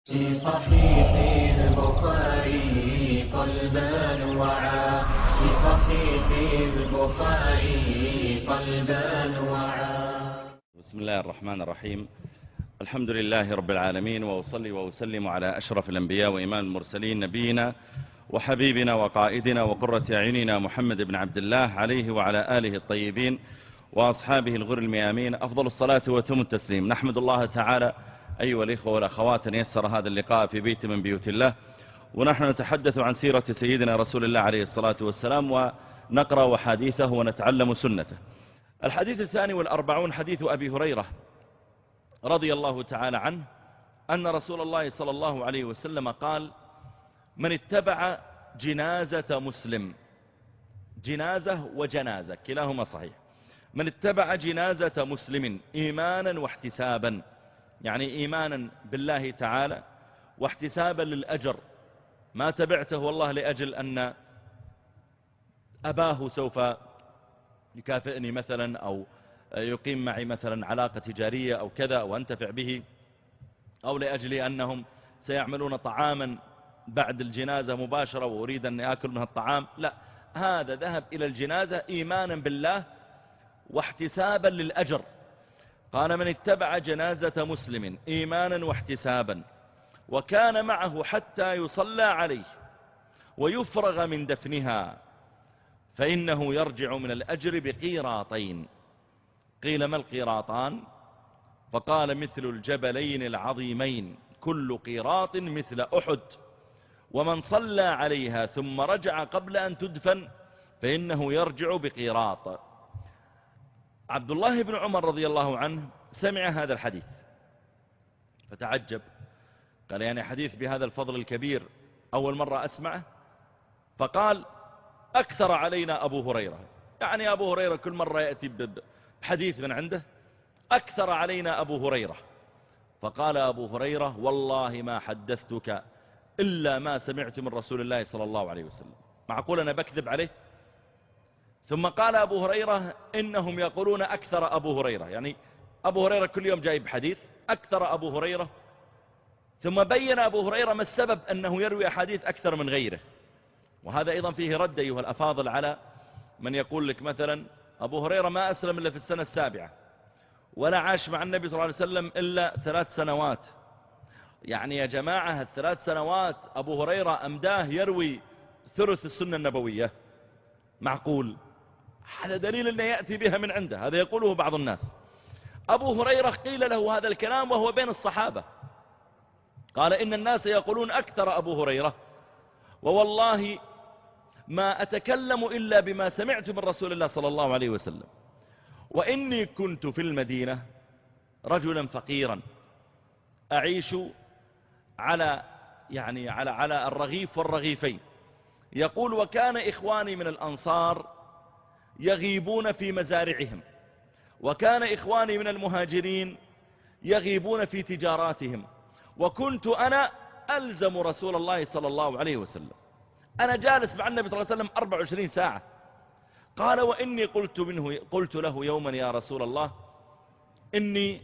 في صحيح البخاري قلبان وعا في صحيح البخاري قلبان وعا. بسم الله الرحمن الرحيم. الحمد لله رب العالمين، وأصلي وأسلم على أشرف الأنبياء وإمام المرسلين، نبينا وحبيبنا وقائدنا وقرة أعيننا محمد بن عبد الله عليه وعلى آله الطيبين وأصحابه الغر الميامين أفضل الصلاة وتم التسليم. نحمد الله تعالى أيها الإخوة والأخوات أن يسر هذا اللقاء في بيت من بيوت الله، ونحن نتحدث عن سيرة سيدنا رسول الله عليه الصلاة والسلام، ونقرأ حديثه ونتعلم سنته. الحديث 42 حديث أبي هريرة رضي الله تعالى عنه أن رسول الله صلى الله عليه وسلم قال: من اتبع جنازة مسلم، جنازة وجنازة كلاهما صحيح، من اتبع جنازة مسلم إيمانا واحتسابا، يعني إيمانا بالله تعالى واحتسابا للأجر، ما تبعته والله لأجل أن أباه سوف يكافئني مثلا، أو يقيم معي مثلا علاقة تجارية أو كذا، أو أنتفع به، أو لأجل أنهم سيعملون طعاما بعد الجنازة مباشرة وأريد أن أكل منها الطعام. لا، هذا ذهب إلى الجنازة إيمانا بالله واحتسابا للأجر. قال: من اتبع جنازة مسلم إيمانا واحتسابا وكان معه حتى يصلى عليه ويفرغ من دفنها فإنه يرجع من الأجر بقيراطين. قيل: ما القيراطان؟ فقال: مثل الجبلين العظيمين، كل قيراط مثل أحد. ومن صلى عليها ثم رجع قبل أن تدفن فإنه يرجع بقيراط. عبد الله بن عمر رضي الله عنه سمع هذا الحديث فتعجب، قال: يعني حديث بهذا الفضل الكبير أول مرة أسمعه. فقال: أكثر علينا أبو هريرة، يعني أبو هريرة كل مرة يأتي بحديث من عنده، أكثر علينا أبو هريرة. فقال أبو هريرة: والله ما حدثتك إلا ما سمعت من رسول الله صلى الله عليه وسلم. معقول أنا بكذب عليه؟ ثم قال أبو هريرة: إنهم يقولون أكثر أبو هريرة، يعني أبو هريرة كل يوم جايب حديث، أكثر أبو هريرة. ثم بين أبو هريرة ما السبب أنه يروي أحاديث أكثر من غيره. وهذا أيضا فيه رد أيها الأفاضل على من يقول لك مثلا: أبو هريرة ما أسلم إلا في السنة 7، ولا عاش مع النبي صلى الله عليه وسلم إلا 3 سنوات. يعني يا جماعة، ال3 سنوات أبو هريرة أمداه يروي ثلث السنة النبوية. معقول؟ هذا دليل أنه يأتي بها من عنده، هذا يقوله بعض الناس. أبو هريرة قيل له هذا الكلام وهو بين الصحابة، قال: إن الناس يقولون أكثر أبو هريرة، ووالله ما أتكلم إلا بما سمعت من رسول الله صلى الله عليه وسلم، وإني كنت في المدينة رجلا فقيرا أعيش على الرغيف والرغيفين. يقول: وكان إخواني من الأنصار يغيبون في مزارعهم، وكان إخواني من المهاجرين يغيبون في تجاراتهم، وكنت أنا ألزم رسول الله صلى الله عليه وسلم، أنا جالس مع النبي صلى الله عليه وسلم 24 ساعة. قال: وإني قلت له يوما: يا رسول الله، إني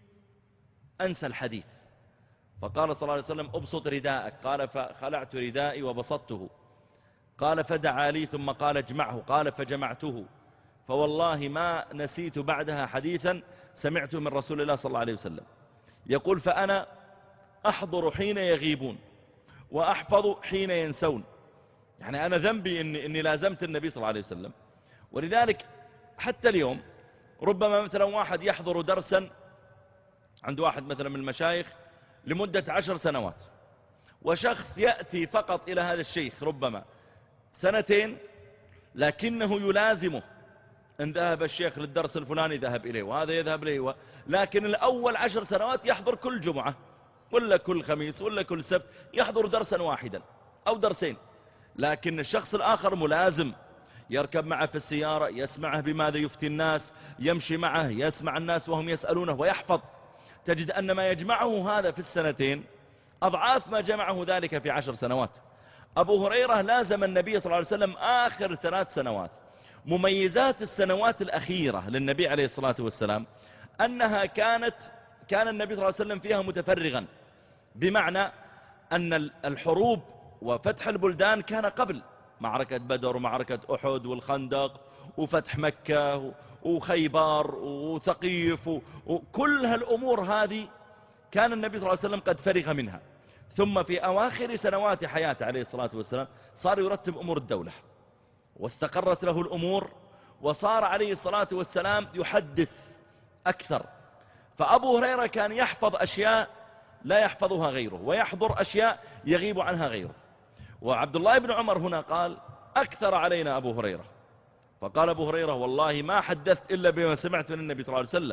أنسى الحديث. فقال صلى الله عليه وسلم: أبسط رداءك. قال: فخلعت ردائي وبسطته. قال: فدعا لي ثم قال: اجمعه. قال: فجمعته، فوالله ما نسيت بعدها حديثا سمعته من رسول الله صلى الله عليه وسلم. يقول: فأنا أحضر حين يغيبون وأحفظ حين ينسون، يعني أنا ذنبي إني لازمت النبي صلى الله عليه وسلم. ولذلك حتى اليوم ربما مثلا واحد يحضر درسا عند واحد مثلا من المشايخ لمدة 10 سنوات، وشخص يأتي فقط إلى هذا الشيخ ربما 2 لكنه يلازمه. إن ذهب الشيخ للدرس الفلاني ذهب إليه، وهذا يذهب إليه، لكن الأول 10 سنوات يحضر كل جمعة ولا كل خميس ولا كل سبت، يحضر درسا واحدا أو درسين. لكن الشخص الآخر ملازم، يركب معه في السيارة، يسمعه بماذا يفتي الناس، يمشي معه، يسمع الناس وهم يسألونه ويحفظ. تجد أن ما يجمعه هذا في ال2 أضعاف ما جمعه ذلك في 10 سنوات. أبو هريرة لازم النبي صلى الله عليه وسلم آخر 3 سنوات. مميزات السنوات الأخيرة للنبي عليه الصلاة والسلام أنها كان النبي صلى الله عليه وسلم فيها متفرغا، بمعنى أن الحروب وفتح البلدان كان قبل معركة بدر ومعركة أحد والخندق وفتح مكة وخيبر وثقيف وكل هالأمور هذه كان النبي صلى الله عليه وسلم قد فرغ منها. ثم في أواخر سنوات حياته عليه الصلاة والسلام صار يرتب أمور الدولة واستقرت له الأمور، وصار عليه الصلاة والسلام يحدث أكثر. فأبو هريرة كان يحفظ أشياء لا يحفظها غيره، ويحضر أشياء يغيب عنها غيره. وعبد الله بن عمر هنا قال أكثر علينا أبو هريرة، فقال أبو هريرة والله ما حدثت إلا بما سمعت من النبي صلى الله عليه وسلم.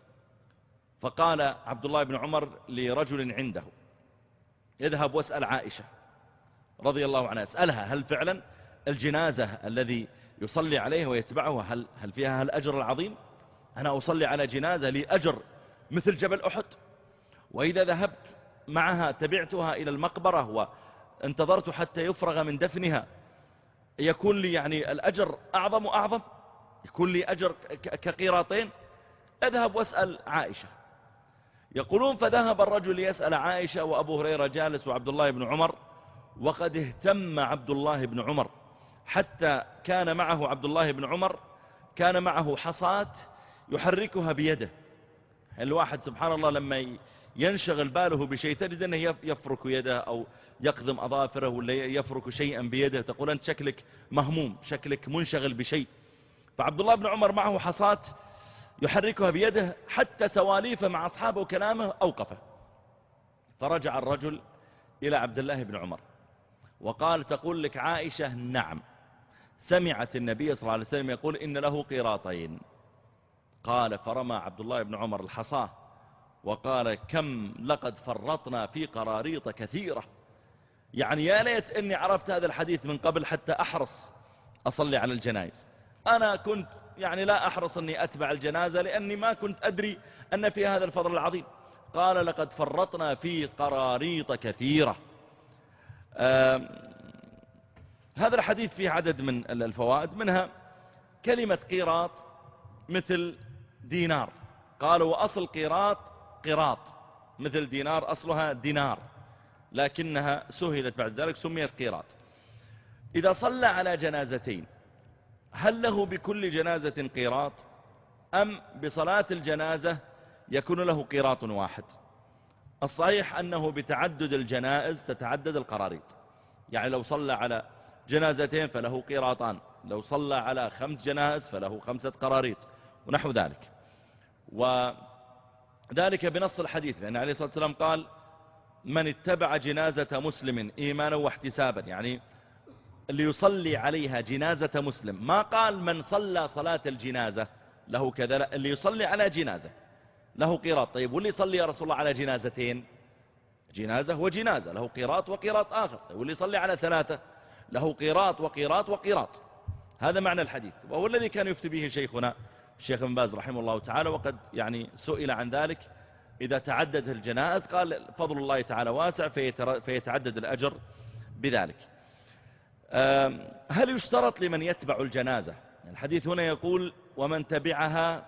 فقال عبد الله بن عمر لرجل عنده اذهب واسأل عائشة رضي الله عنها، اسألها هل فعلا الجنازة الذي يصلي عليها ويتبعها هل فيها الأجر العظيم؟ أنا أصلي على جنازة لي أجر مثل جبل أحد، وإذا ذهبت معها تبعتها إلى المقبرة وانتظرت حتى يفرغ من دفنها يكون لي يعني الأجر أعظم وأعظم، يكون لي أجر كقيراطين. اذهب واسأل عائشة. يقولون فذهب الرجل يسأل عائشة وأبو هريرة جالس وعبد الله بن عمر، وقد اهتم عبد الله بن عمر حتى كان معه عبد الله بن عمر كان معه حصاة يحركها بيده. الواحد سبحان الله لما ينشغل باله بشيء تجد أنه يفرك يده أو يقضم أظافره ولا يفرك شيئا بيده، تقول أنت شكلك مهموم، شكلك منشغل بشيء. فعبد الله بن عمر معه حصاة يحركها بيده حتى سواليفه مع أصحابه وكلامه أوقفه. فرجع الرجل إلى عبد الله بن عمر وقال تقول لك عائشة نعم سمعت النبي صلى الله عليه وسلم يقول إن له قيراطين. قال فرمى عبد الله بن عمر الحصاة وقال كم لقد فرطنا في قراريط كثيرة، يعني يا ليت أني عرفت هذا الحديث من قبل حتى أحرص أصلي على الجنائز. أنا كنت يعني لا أحرص أني أتبع الجنازة لأني ما كنت أدري أن في هذا الفضل العظيم. قال لقد فرطنا في قراريط كثيرة. هذا الحديث فيه عدد من الفوائد، منها كلمة قيراط مثل دينار، قالوا وأصل قيراط قراط مثل دينار أصلها دينار، لكنها سهلت بعد ذلك سميت قيراط. إذا صلى على جنازتين هل له بكل جنازة قيراط أم بصلاة الجنازة يكون له قيراط واحد؟ الصحيح أنه بتعدد الجنائز تتعدد القراريط، يعني لو صلى على جنازتين فله قيراطان، لو صلى على 5 جنائز فله 5 قراريط ونحو ذلك. وذلك بنص الحديث، لأن عليه الصلاة والسلام قال من اتبع جنازة مسلم إيمانا واحتسابا، يعني اللي يصلي عليها جنازة مسلم، ما قال من صلى صلاة الجنازة له كذا، لا، اللي يصلي على جنازة له قيراط. طيب واللي يصلي يا رسول الله على جنازتين، جنازة وجنازة له قيراط وقيراط آخر. طيب واللي يصلي على 3 له قيراط وقيراط وقيراط. هذا معنى الحديث، وهو الذي كان يفتي به شيخنا الشيخ ابن باز رحمه الله تعالى، وقد يعني سئل عن ذلك إذا تعدد الجنائز قال فضل الله تعالى واسع فيتعدد الأجر بذلك. هل يشترط لمن يتبع الجنازة؟ الحديث هنا يقول ومن تبعها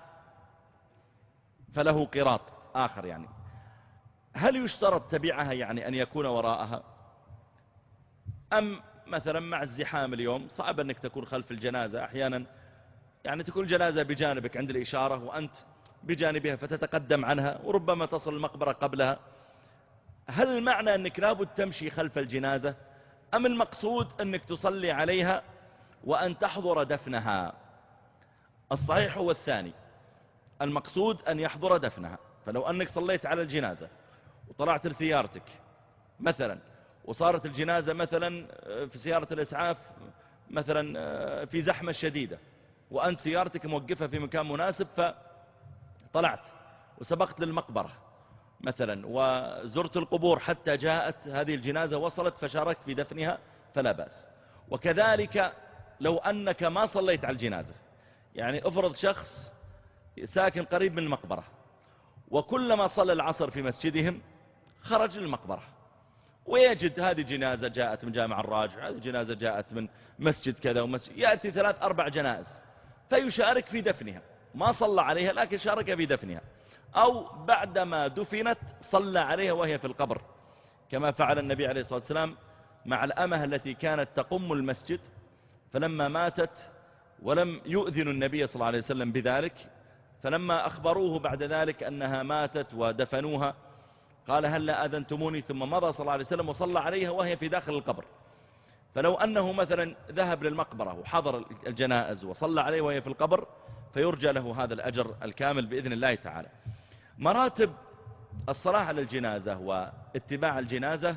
فله قيراط آخر، يعني هل يشترط تبعها يعني أن يكون وراءها، أم مثلا مع الزحام اليوم صعب أنك تكون خلف الجنازة، أحيانا يعني تكون الجنازة بجانبك عند الإشارة وأنت بجانبها فتتقدم عنها وربما تصل المقبرة قبلها. هل المعنى أنك لابد تمشي خلف الجنازة، أم المقصود أنك تصلي عليها وأن تحضر دفنها؟ الصحيح هو الثاني، المقصود أن يحضر دفنها. فلو أنك صليت على الجنازة وطلعت لسيارتك مثلا، وصارت الجنازة مثلا في سيارة الإسعاف مثلا في زحمة شديدة، وأنت سيارتك موقفة في مكان مناسب، فطلعت وسبقت للمقبرة مثلا وزرت القبور حتى جاءت هذه الجنازة وصلت فشاركت في دفنها فلا بأس. وكذلك لو أنك ما صليت على الجنازة، يعني افرض شخص ساكن قريب من المقبرة وكلما صلى العصر في مسجدهم خرج للمقبرة ويجد هذه جنازة جاءت من جامع الراجع، هذه جنازة جاءت من مسجد كذا ومسجد، يأتي 3-4 جنائز فيشارك في دفنها، ما صلى عليها لكن شارك في دفنها، أو بعدما دفنت صلى عليها وهي في القبر. كما فعل النبي عليه الصلاة والسلام مع الأمة التي كانت تقم المسجد، فلما ماتت ولم يؤذن النبي صلى الله عليه وسلم بذلك، فلما أخبروه بعد ذلك أنها ماتت ودفنوها قال هلا أذنتموني، ثم مضى صلى الله عليه وسلم وصلى عليها وهي في داخل القبر. فلو أنه مثلا ذهب للمقبرة وحضر الجنائز وصلى عليه وهي في القبر فيرجى له هذا الأجر الكامل بإذن الله تعالى. مراتب الصلاة على الجنازة واتباع الجنازة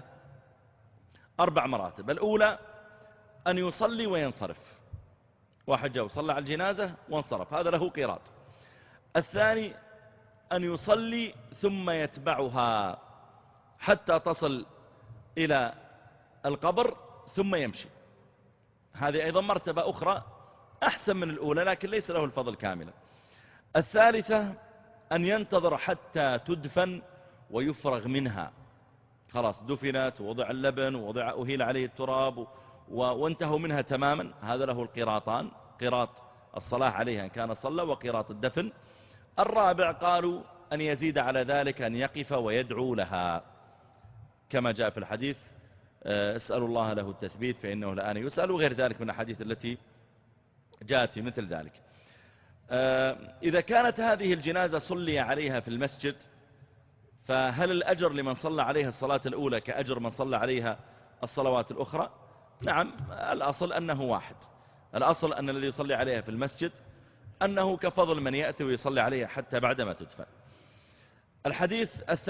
4 مراتب. الأولى أن يصلي وينصرف، واحد جاء وصلى على الجنازة وانصرف، هذا له قيراط. الثاني أن يصلي ثم يتبعها حتى تصل إلى القبر ثم يمشي، هذه أيضا مرتبة أخرى أحسن من الأولى لكن ليس له الفضل كاملا. الثالثة أن ينتظر حتى تدفن ويفرغ منها، خلاص دفنت ووضع اللبن ووضع أهيل عليه التراب وانتهوا منها تماما، هذا له القيراطان، قيراط الصلاة عليها إن كان صلى وقيراط الدفن. الرابع قالوا أن يزيد على ذلك أن يقف ويدعو لها كما جاء في الحديث اسألوا الله له التثبيت فإنه الآن يسأل، وغير ذلك من الحديث التي جاءت في مثل ذلك. إذا كانت هذه الجنازة صلي عليها في المسجد فهل الأجر لمن صلى عليها الصلاة الأولى كأجر من صلى عليها الصلوات الأخرى؟ نعم، الأصل أنه واحد، الأصل أن الذي يصلي عليها في المسجد أنه كفضل من يأتي ويصلي عليها حتى بعدما تدفن. الحديث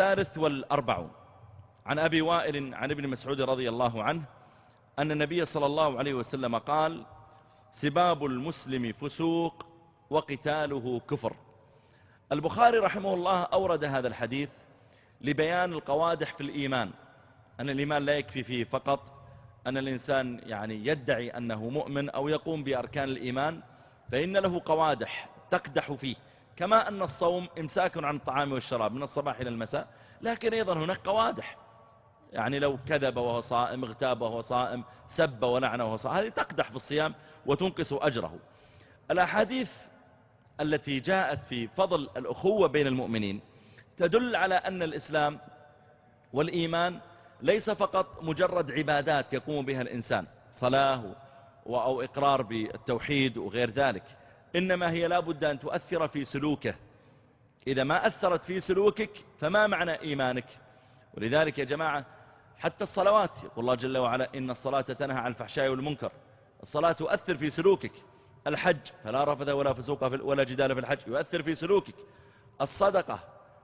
43 عن أبي وائل عن ابن مسعود رضي الله عنه أن النبي صلى الله عليه وسلم قال سباب المسلم فسوق وقتاله كفر. البخاري رحمه الله أورد هذا الحديث لبيان القوادح في الإيمان، أن الإيمان لا يكفي فيه فقط أن الإنسان يعني يدعي أنه مؤمن أو يقوم بأركان الإيمان، فإن له قوادح تقدح فيه، كما أن الصوم إمساك عن الطعام والشراب من الصباح إلى المساء، لكن أيضا هناك قوادح، يعني لو كذب وهو صائم، اغتاب وهو صائم، سب ولعن وهو صائم، هذه تقدح في الصيام وتنقص أجره. الأحاديث التي جاءت في فضل الأخوة بين المؤمنين تدل على أن الإسلام والإيمان ليس فقط مجرد عبادات يقوم بها الإنسان، صلاة أو إقرار بالتوحيد وغير ذلك، إنما هي لا بد أن تؤثر في سلوكه. إذا ما أثرت في سلوكك فما معنى إيمانك؟ ولذلك يا جماعة حتى الصلوات يقول الله جل وعلا إن الصلاة تنهى عن الفحشاء والمنكر، الصلاة تؤثر في سلوكك. الحج فلا رفث ولا فسوق ولا جدال في الحج، يؤثر في سلوكك. الصدقة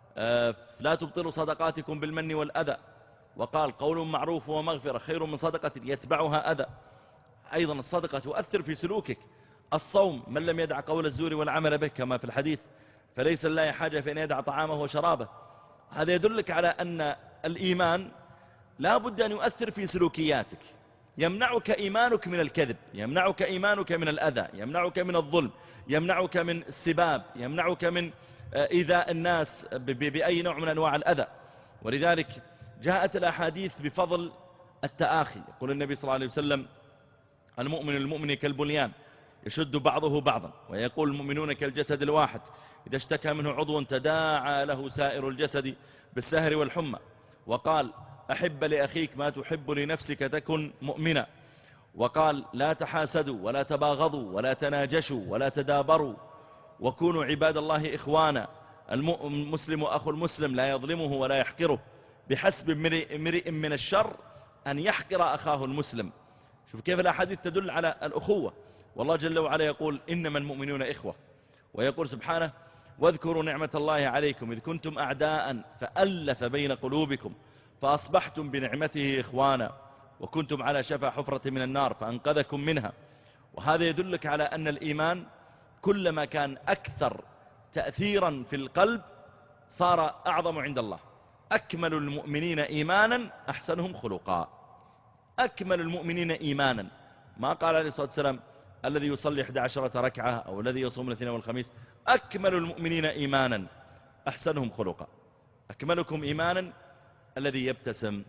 لا تبطلوا صدقاتكم بالمن والأذى، وقال قول معروف ومغفرة خير من صدقة يتبعها أذى، أيضا الصدقة تؤثر في سلوكك. الصوم من لم يدع قول الزور والعمل به كما في الحديث فليس لله حاجة في أن يدع طعامه وشرابه. هذا يدلك على أن الإيمان لا بد أن يؤثر في سلوكياتك، يمنعك إيمانك من الكذب، يمنعك إيمانك من الأذى، يمنعك من الظلم، يمنعك من السباب، يمنعك من إيذاء الناس بأي نوع من أنواع الأذى. ولذلك جاءت الأحاديث بفضل التآخي، يقول النبي صلى الله عليه وسلم المؤمن المؤمن كالبنيان يشد بعضه بعضا، ويقول المؤمنون كالجسد الواحد إذا اشتكى منه عضو تداعى له سائر الجسد بالسهر والحمى. وقال أحب لأخيك ما تحب لنفسك تكن مؤمنا. وقال لا تحاسدوا ولا تباغضوا ولا تناجشوا ولا تدابروا وكونوا عباد الله إخوانا، المسلم أخو المسلم لا يظلمه ولا يحقره، بحسب امرئ من الشر أن يحقر أخاه المسلم. شوف كيف الأحاديث تدل على الأخوة. والله جل وعلا يقول إنما المؤمنون إخوة، ويقول سبحانه واذكروا نعمة الله عليكم إذ كنتم أعداء فألف بين قلوبكم فأصبحتم بنعمته إخوانا وكنتم على شفا حفرة من النار فأنقذكم منها. وهذا يدلك على أن الإيمان كلما كان أكثر تأثيرا في القلب صار أعظم عند الله. أكمل المؤمنين إيمانا أحسنهم خلقا، أكمل المؤمنين إيمانا. ما قال عليه الصلاة والسلام الذي يصلي 11 ركعة أو الذي يصوم الاثنين والخميس، أكمل المؤمنين إيمانا أحسنهم خلقا. أكملكم إيمانا الذي يبتسم،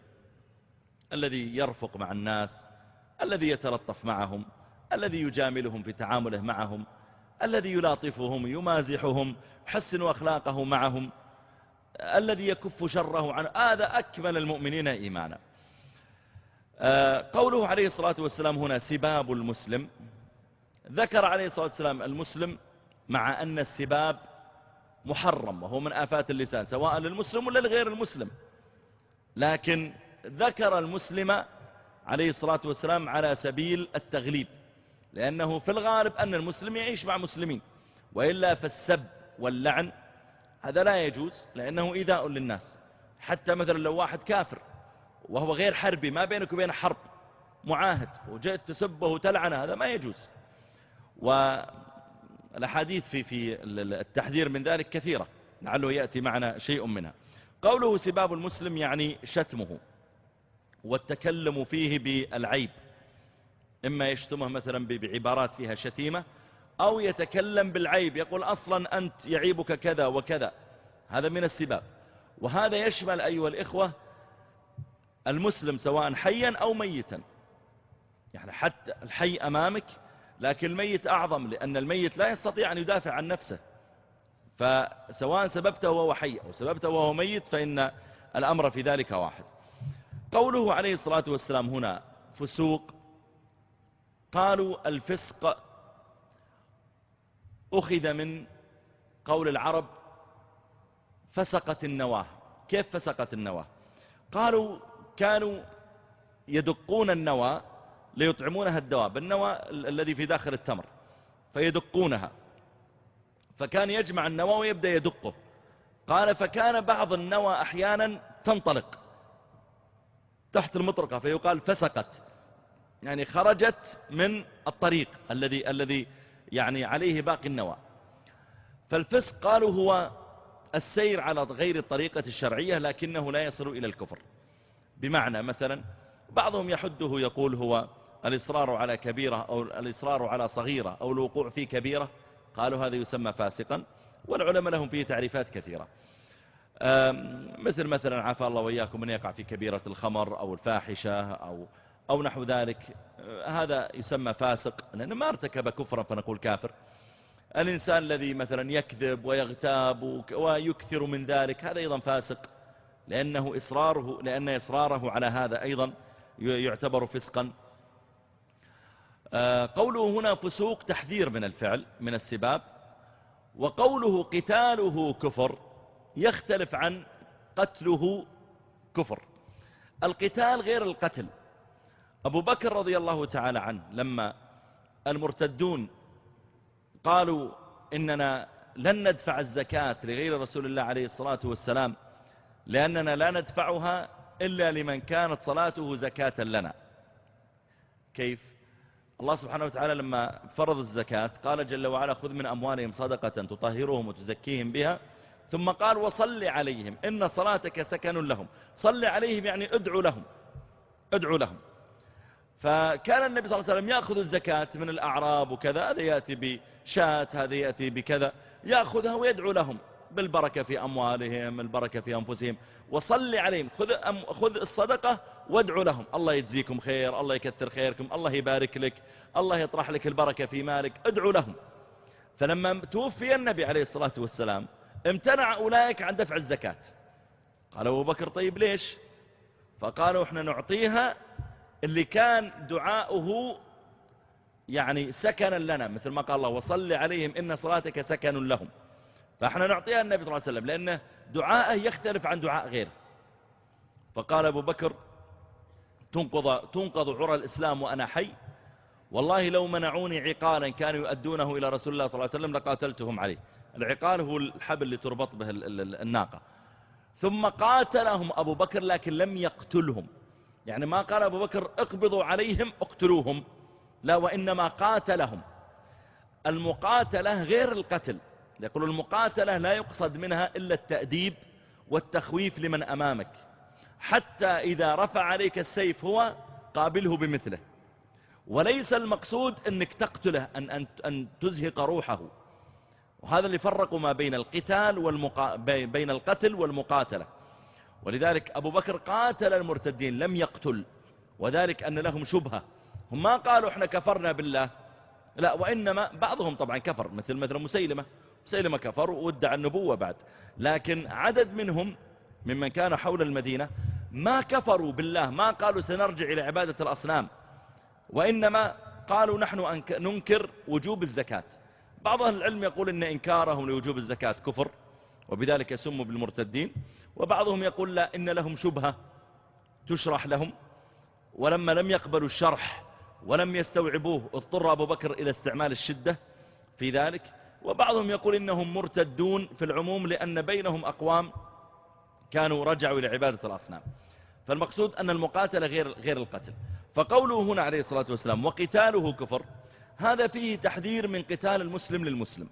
الذي يرفق مع الناس، الذي يتلطف معهم، الذي يجاملهم في تعامله معهم، الذي يلاطفهم يمازحهم يحسن أخلاقه معهم. الذي يكف شره عنه، هذا أكمل المؤمنين إيمانا. قوله عليه الصلاة والسلام هنا سباب المسلم، ذكر عليه الصلاة والسلام المسلم مع أن السباب محرم وهو من آفات اللسان سواء للمسلم ولا لغير المسلم، لكن ذكر المسلم عليه الصلاة والسلام على سبيل التغليب، لأنه في الغالب أن المسلم يعيش مع مسلمين، وإلا فالسب واللعن هذا لا يجوز، لأنه إيذاء للناس. حتى مثلا لو واحد كافر وهو غير حربي، ما بينك وبين حرب، معاهد، وجئت تسبه وتلعنه، هذا ما يجوز. والأحاديث في التحذير من ذلك كثيرة، لعله يأتي معنا شيء منها. قوله سباب المسلم يعني شتمه والتكلم فيه بالعيب، إما يشتمه مثلا بعبارات فيها شتيمة، أو يتكلم بالعيب، يقول أصلا أنت يعيبك كذا وكذا، هذا من السباب. وهذا يشمل أيها الإخوة المسلم سواء حيا أو ميتا، يعني حتى الحي أمامك، لكن الميت أعظم، لأن الميت لا يستطيع أن يدافع عن نفسه، فسواء سببته وهو حي أو سببته وهو ميت فإن الأمر في ذلك واحد. قوله عليه الصلاة والسلام هنا فسوق، قالوا الفسق أخذ من قول العرب فسقت النواه. كيف فسقت النواه؟ قالوا كانوا يدقون النوى ليطعمونها الدواب، النوى الذي في داخل التمر، فيدقونها، فكان يجمع النوى ويبدأ يدقه. قال فكان بعض النوى أحيانا تنطلق تحت المطرقة فيقال فسقت، يعني خرجت من الطريق الذي يعني عليه باقي النوى. فالفسق قالوا هو السير على غير الطريقة الشرعية لكنه لا يصل إلى الكفر. بمعنى مثلا بعضهم يحده يقول هو الإصرار على كبيرة أو الإصرار على صغيرة أو الوقوع في كبيرة، قالوا هذا يسمى فاسقا، والعلماء لهم فيه تعريفات كثيرة، مثلا عافى الله وإياكم من يقع في كبيرة الخمر أو الفاحشة أو نحو ذلك، هذا يسمى فاسق لأنه ما ارتكب كفرا فنقول كافر. الإنسان الذي مثلا يكذب ويغتاب ويكثر من ذلك هذا أيضا فاسق، لأن إصراره على هذا أيضا يعتبر فسقا. قوله هنا فسوق تحذير من الفعل من السباب. وقوله قتاله كفر يختلف عن قتله كفر. القتال غير القتل. أبو بكر رضي الله تعالى عنه لما المرتدون قالوا إننا لن ندفع الزكاة لغير رسول الله عليه الصلاة والسلام لأننا لا ندفعها إلا لمن كانت صلاته زكاة لنا. كيف؟ الله سبحانه وتعالى لما فرض الزكاة قال جل وعلا خذ من أموالهم صدقة تطهرهم وتزكيهم بها، ثم قال وصل عليهم إن صلاتك سكن لهم. صل عليهم يعني ادعو لهم. فكان النبي صلى الله عليه وسلم يأخذ الزكاة من الأعراب وكذا، هذا يأتي بشاة هذا يأتي بكذا، يأخذها ويدعو لهم بالبركة في أموالهم البركة في أنفسهم. وصل عليهم خذ الصدقة وادعو لهم، الله يجزيكم خير، الله يكثر خيركم، الله يبارك لك، الله يطرح لك البركة في مالك، ادعو لهم. فلما توفي النبي عليه الصلاة والسلام امتنع أولئك عن دفع الزكاة. قال أبو بكر طيب ليش؟ فقالوا احنا نعطيها اللي كان دعاؤه يعني سكنا لنا، مثل ما قال الله وصل عليهم إن صلاتك سكن لهم، فاحنا نعطيها النبي صلى الله عليه وسلم لأن دعاءه يختلف عن دعاء غيره. فقال أبو بكر تنقض عرى الإسلام وأنا حي، والله لو منعوني عقالا كانوا يؤدونه إلى رسول الله صلى الله عليه وسلم لقاتلتهم عليه. العقال هو الحبل اللي تربط به الناقة. ثم قاتلهم أبو بكر لكن لم يقتلهم، يعني ما قال أبو بكر اقبضوا عليهم اقتلوهم، لا، وإنما قاتلهم. المقاتلة غير القتل، يقول المقاتلة لا يقصد منها إلا التأديب والتخويف لمن أمامك، حتى إذا رفع عليك السيف هو قابله بمثله، وليس المقصود أنك تقتله أن تزهق روحه. وهذا اللي فرقوا ما بين القتال بين القتل والمقاتلة. ولذلك أبو بكر قاتل المرتدين لم يقتل، وذلك أن لهم شبهة، هم ما قالوا احنا كفرنا بالله، لا، وإنما بعضهم طبعا كفر مثل مسيلمة مسيلمة كفر وادعى النبوة بعد، لكن عدد منهم ممن كان حول المدينة ما كفروا بالله، ما قالوا سنرجع إلى عبادة الأصنام، وإنما قالوا نحن ننكر وجوب الزكاة. بعض أهل العلم يقول إن إنكارهم لوجوب الزكاة كفر وبذلك يسموا بالمرتدين، وبعضهم يقول لا، إن لهم شبهة تشرح لهم، ولما لم يقبلوا الشرح ولم يستوعبوه اضطر أبو بكر إلى استعمال الشدة في ذلك. وبعضهم يقول إنهم مرتدون في العموم لأن بينهم أقوام كانوا رجعوا إلى عبادة الأصنام. فالمقصود أن المقاتلة غير القتل. فقوله هنا عليه الصلاة والسلام وقتاله كفر، هذا فيه تحذير من قتال المسلم للمسلم.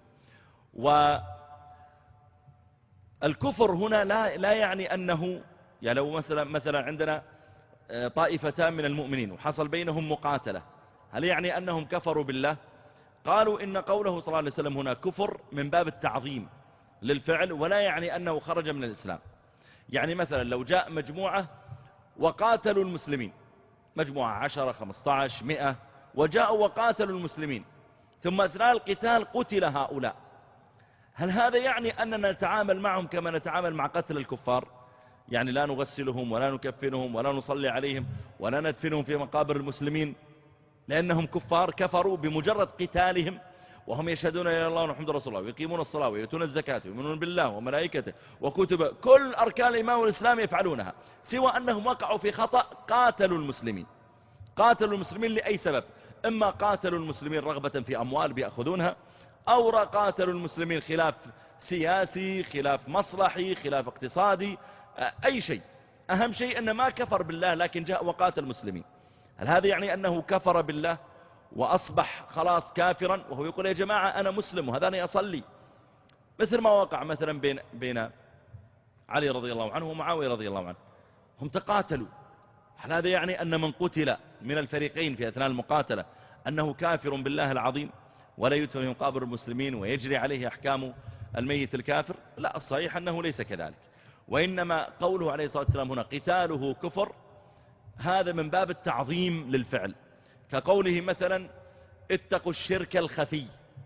والكفر هنا لا يعني أنه، يعني لو مثلا عندنا طائفتان من المؤمنين وحصل بينهم مقاتلة، هل يعني أنهم كفروا بالله؟ قالوا إن قوله صلى الله عليه وسلم هنا كفر من باب التعظيم للفعل، ولا يعني أنه خرج من الإسلام. يعني مثلا لو جاء مجموعة وقاتلوا المسلمين، مجموعة 10 15 100 وجاءوا وقاتلوا المسلمين، ثم أثناء القتال قتل هؤلاء، هل هذا يعني أننا نتعامل معهم كما نتعامل مع قتل الكفار؟ يعني لا نغسلهم ولا نكفنهم ولا نصلي عليهم ولا ندفنهم في مقابر المسلمين لأنهم كفار كفروا بمجرد قتالهم، وهم يشهدون إلى الله ونحمد رسول الله ويقيمون الصلاة ويؤتون الزكاة ويؤمنون بالله وملائكته وكتبه، كل أركان الإيمان والإسلام يفعلونها، سوى أنهم وقعوا في خطأ، قاتلوا المسلمين. قاتلوا المسلمين لأي سبب، إما قاتلوا المسلمين رغبة في أموال بيأخذونها، أو قاتلوا المسلمين خلاف سياسي، خلاف مصلحي، خلاف اقتصادي، أي شيء. أهم شيء أنه ما كفر بالله لكن جاء وقاتل المسلمين. هل هذا يعني أنه كفر بالله وأصبح خلاص كافرا وهو يقول يا جماعة أنا مسلم وهذاني أصلي؟ مثل ما وقع مثلا بين علي رضي الله عنه ومعاوية رضي الله عنه، هم تقاتلوا. هل هذا يعني أن من قتل من الفريقين في أثناء المقاتلة أنه كافر بالله العظيم ولا يدفن من قبر المسلمين ويجري عليه أحكام الميت الكافر؟ لا، الصحيح أنه ليس كذلك، وإنما قوله عليه الصلاة والسلام هنا قتاله كفر، هذا من باب التعظيم للفعل، كقوله مثلا اتقوا الشرك الخفي.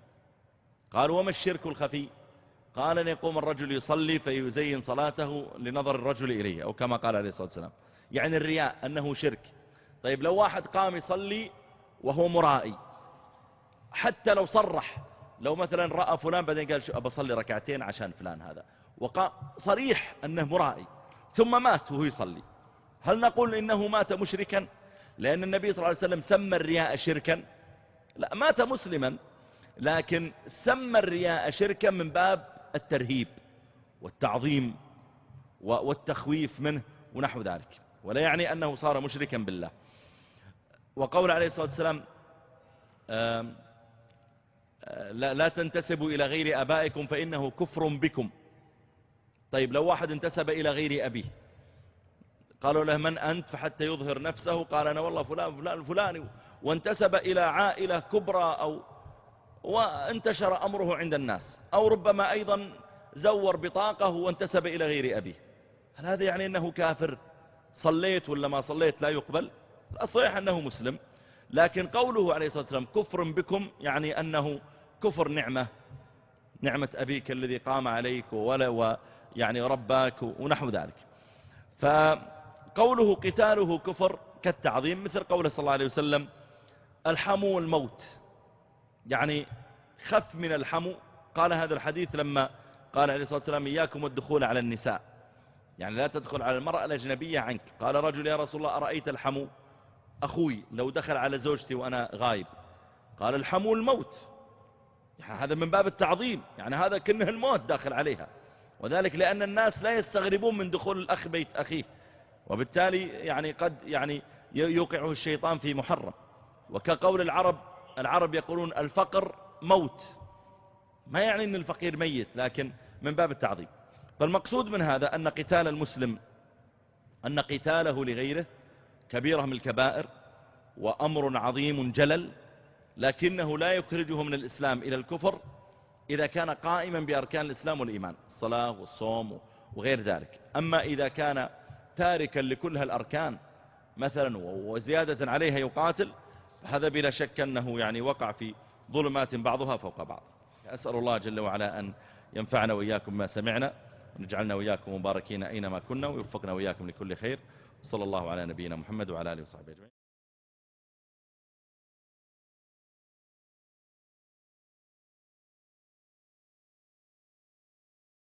قالوا وما الشرك الخفي؟ قال أن يقوم الرجل يصلي فيزين صلاته لنظر الرجل إليه، أو كما قال عليه الصلاة والسلام، يعني الرياء أنه شرك. طيب لو واحد قام يصلي وهو مرائي، حتى لو صرح، لو مثلا رأى فلان بعدين قال بصلي ركعتين عشان فلان هذا، وقام صريح أنه مرائي ثم مات وهو يصلي، هل نقول إنه مات مشركا لأن النبي صلى الله عليه وسلم سمى الرياء شركا؟ لا، مات مسلما، لكن سمى الرياء شركا من باب الترهيب والتعظيم والتخويف منه ونحو ذلك، ولا يعني أنه صار مشركا بالله. وقول عليه الصلاة والسلام لا تنتسبوا إلى غير آبائكم فإنه كفر بكم. طيب لو واحد انتسب إلى غير أبيه، قالوا له من أنت فحتى يظهر نفسه، قال أنا والله فلان فلان الفلاني، وانتسب إلى عائلة كبرى وانتشر أمره عند الناس، أو ربما أيضا زور بطاقه وانتسب إلى غير أبيه، هل هذا يعني أنه كافر؟ صليت ولا ما صليت لا يقبل؟ الصحيح أنه مسلم، لكن قوله عليه الصلاة والسلام كفر بكم يعني أنه كفر نعمة أبيك الذي قام عليك ويعني رباك ونحو ذلك. فقوله قتاله كفر كالتعظيم، مثل قوله صلى الله عليه وسلم الحمو الموت، يعني خف من الحمو. قال هذا الحديث لما قال عليه الصلاة والسلام إياكم والدخول على النساء، يعني لا تدخل على المرأة الأجنبية عنك. قال رجل يا رسول الله أرأيت الحمو أخوي لو دخل على زوجتي وأنا غايب؟ قال الحمو الموت، يعني هذا من باب التعظيم، يعني هذا كأنه الموت داخل عليها، وذلك لأن الناس لا يستغربون من دخول الأخ بيت أخيه، وبالتالي يعني قد يعني يوقعه الشيطان في محرم. وكقول العرب يقولون الفقر موت، ما يعني أن الفقير ميت، لكن من باب التعظيم. فالمقصود من هذا أن قتال المسلم، أن قتاله لغيره كبيرة من الكبائر وأمر عظيم جلل، لكنه لا يخرجه من الإسلام إلى الكفر إذا كان قائما بأركان الإسلام والإيمان، الصلاة والصوم وغير ذلك. أما إذا كان تاركا لكل هالأركان مثلا وزيادة عليها يقاتل، هذا بلا شك أنه يعني وقع في ظلمات بعضها فوق بعض. أسأل الله جل وعلا أن ينفعنا وإياكم ما سمعنا، ونجعلنا وإياكم مباركين أينما كنا، ويوفقنا وإياكم لكل خير. صلى الله على نبينا محمد وعلى آله وصحبه أجمعين.